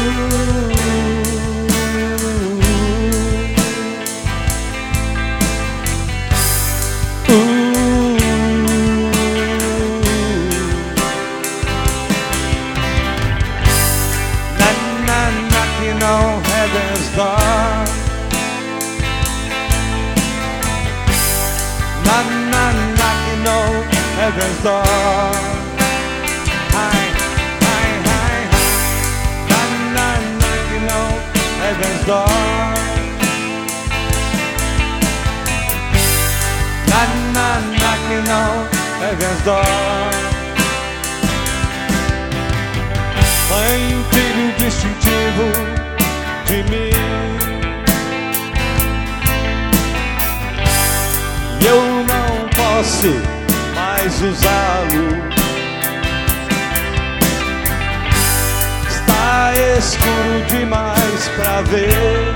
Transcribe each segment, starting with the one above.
Knocking on heaven's door. Knocking on heaven's door. Hi, hi, hi, hi. Knocking on heaven's door. Knocking on heaven's door. Mãe, filho distintivo de mim, e eu não posso mais usá-lo. Está escuro demais pra ver.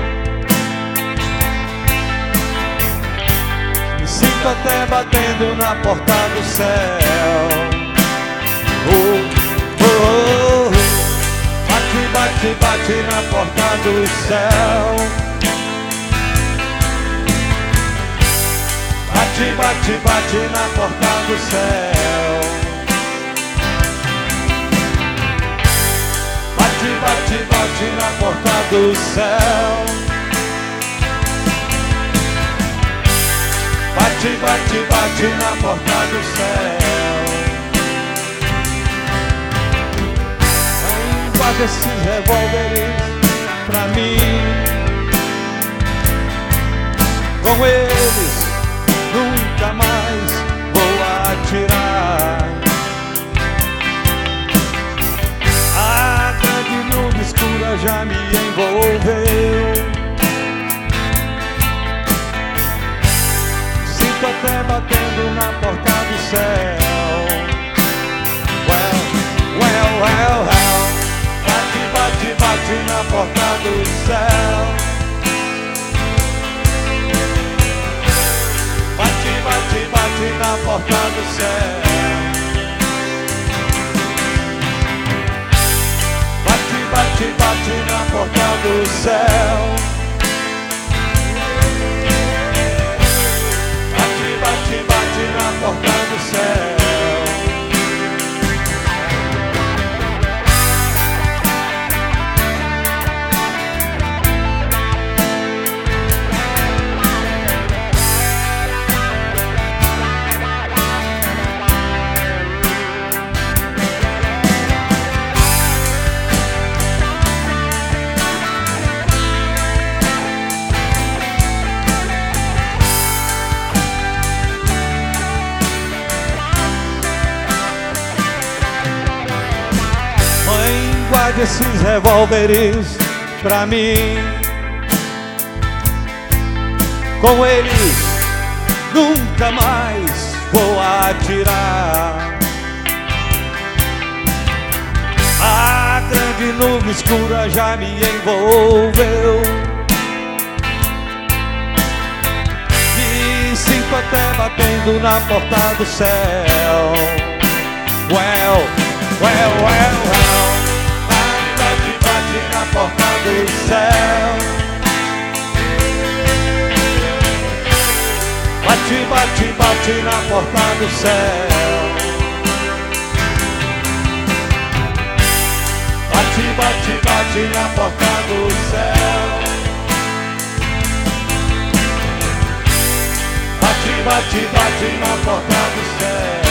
Me sinto até batendo na porta do céu. Oh, oh, oh, oh. Bate, bate na porta do céu. Bate, bate, bate na porta do céu. Bate, bate, bate na porta do céu. Bate, bate, bate na porta do céu. Guarda esses revólveres pra mim. Com eles nunca mais vou atirar. A grande nuvem escura já me envolveu. Sinto até batendo na porta do céu. Well, well, well, well. Bate, bate na porta do céu. Bate, bate, bate na porta do céu. Bate, bate, bate na porta do céu. Bate, bate, bate na porta do céu. Guarde esses revólveres pra mim. Com eles nunca mais vou atirar. A grande nuvem escura já me envolveu. Me sinto até batendo na porta do céu. Well, well, well, well. Na porta do céu. Bate, bate, bate na porta do céu. Bate, bate, bate na porta do céu. Bate, bate, bate na porta do céu.